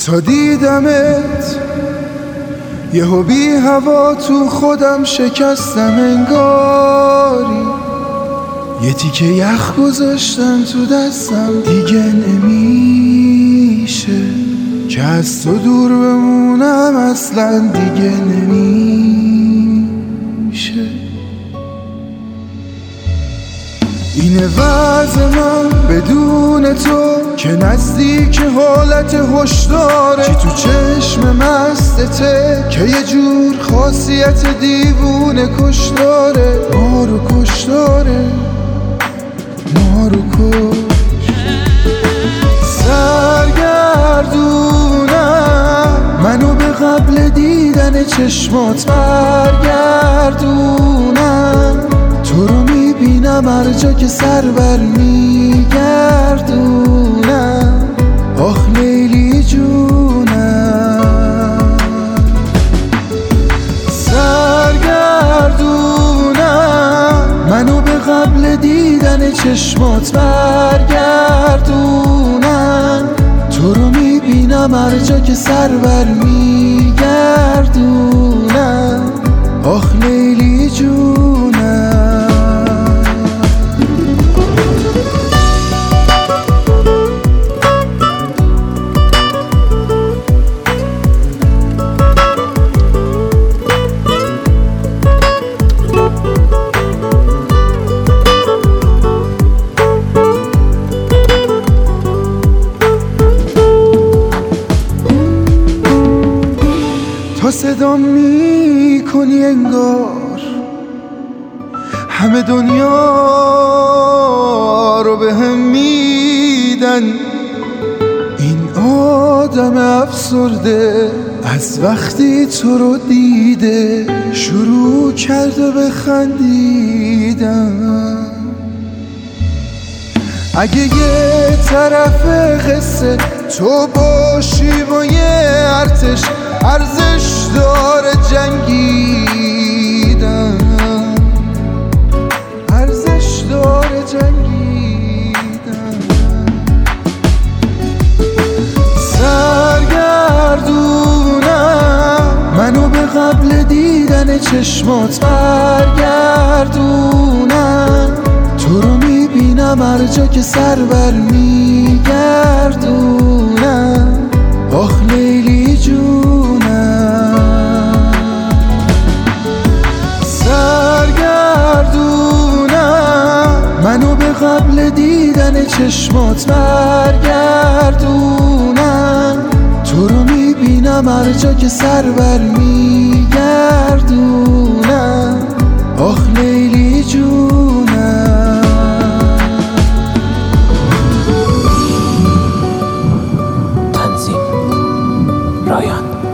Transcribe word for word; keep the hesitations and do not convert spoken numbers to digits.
تا دیدمت یهو بی هوا تو خودم شکستم انگاری، یه تیکه یخ گذاشتم تو دستم، دیگه نمیشه که از تو دور بمونم، اصلا دیگه نمیشه. اینه وضع من بدون تو که نزدیک حالت هشداره، که تو چشم مستته که یه جور خاصیت دیوونه کش داره، ما رو کش داره، ما رو کش. سرگردونم منو به قبل دیدن چشمات برگردونم، تو رو میبینم هر جا که سر بر میگردونم، آخ لیلی جونم. سرگردونم منو به قبل دیدن چشمات برگردونم، تو رو میبینم هر جا که سر بر میگردونم، آخ لیلی جونم. تا صدا می کنی انگار همه دنیا رو به هم میدن، این آدم افسرده از وقتی تو رو دیده شروع کرده به خندیدن. اگه یه طرف قصه تو باشی و یه ارتش، ارزش داره جنگیدن، ارزش داره جنگیدن. سرگردونم منو به قبل دیدن چشمات برگردونم، تو رو میبینم هر جا که سر بر میگردونم، آخ لیلی جونم. سرگردونم منو به قبل دیدن چشمات برگردونم، تو رو میبینم هر جا که سر بر میگردونم، آخ لیلی جونم. تنظیم رایان.